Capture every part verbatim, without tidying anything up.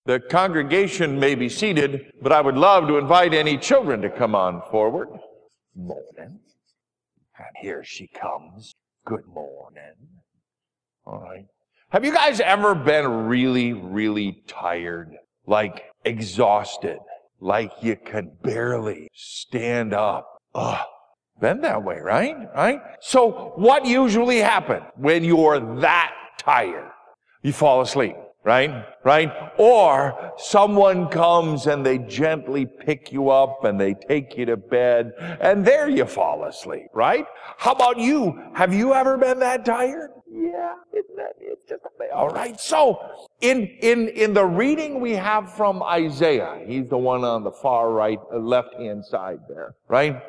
The congregation may be seated, but I would love to invite any children to come on forward. Morning. And here she comes. Good morning. All right. Have you guys ever been really, really tired? Like exhausted? Like you can barely stand up? Ugh. Been that way, right? Right? So what usually happens when you're that tired? You fall asleep, right? Right? Or someone comes and they gently pick you up and they take you to bed and there you fall asleep, right? How about you? Have you ever been that tired? Yeah, isn't that, it's just, all right. So in, in, in the reading we have from Isaiah, he's the one on the far right, left-hand side there, right?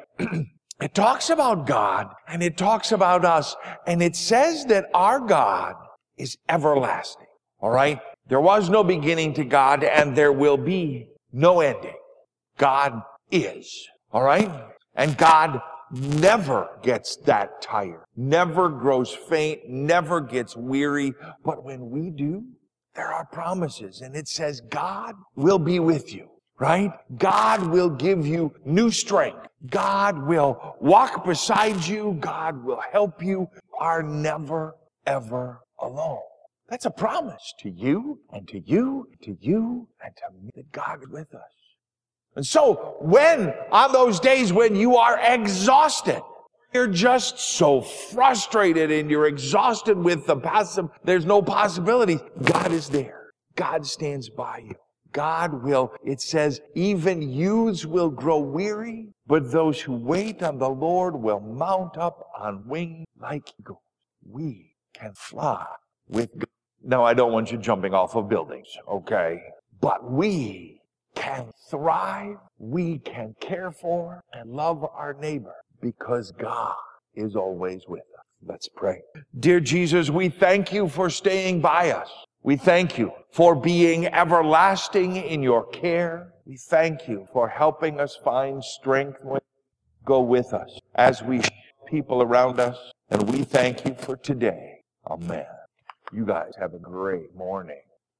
It talks about God and it talks about us and it says that our God is everlasting. All right? There was no beginning to God and there will be no ending. God is. All right? And God never gets that tired, never grows faint, never gets weary. But when we do, there are promises and it says God will be with you. Right? God will give you new strength. God will walk beside you. God will help you. You are never, ever alone. That's a promise to you and to you, to you and to me that God is with us. And so when, on those days when you are exhausted, you're just so frustrated and you're exhausted with the passive, there's no possibility. God is there. God stands by you. God will, it says, even youths will grow weary, but those who wait on the Lord will mount up on wings like eagles. We can fly with God. Now, I don't want you jumping off of buildings, okay? But we can thrive, we can care for and love our neighbor because God is always with us. Let's pray. Dear Jesus, we thank you for staying by us. We thank you for being everlasting in your care. We thank you for helping us find strength when you go with us as we people around us. And we thank you for today. Amen. You guys have a great morning.